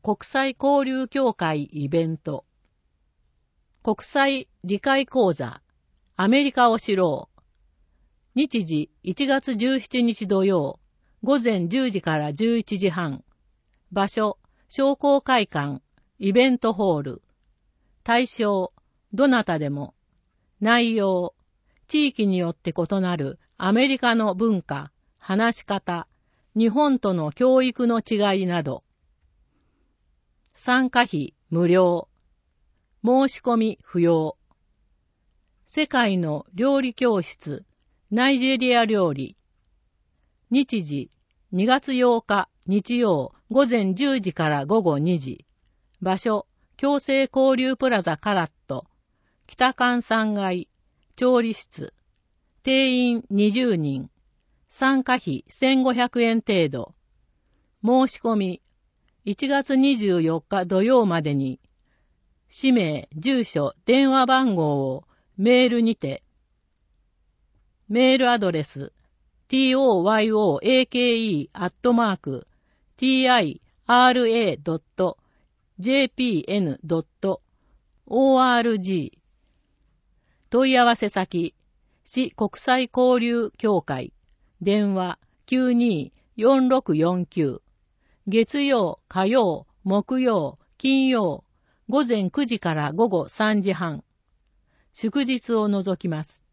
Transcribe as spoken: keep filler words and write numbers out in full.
国際交流協会イベント。国際理解講座、アメリカを知ろう。日時いちがつじゅうしちにち土曜、午前じゅうじからじゅういちじはん。場所、商工会館、イベントホール。対象、どなたでも。内容、地域によって異なるアメリカの文化、話し方、日本との教育の違いなど。参加費無料。申し込み不要。世界の料理教室、ナイジェリア料理。日時、にがつようか日曜午前じゅうじから午後にじ。場所、共生交流プラザカラット。北館さんがい、調理室。定員にじゅうにん。参加費せんごひゃくえん程度。申し込み、いちがつにじゅうよっか土曜までに、氏名、住所、電話番号をメールにて、メールアドレス、トヨーアットマーク、ティーアイアールエードットジェーピーエヌドットオーアールジー 問い合わせ先、市国際交流協会、電話きゅうにーよんろくよんきゅう、月曜、火曜、木曜、金曜、午前くじから午後さんじはん。祝日を除きます。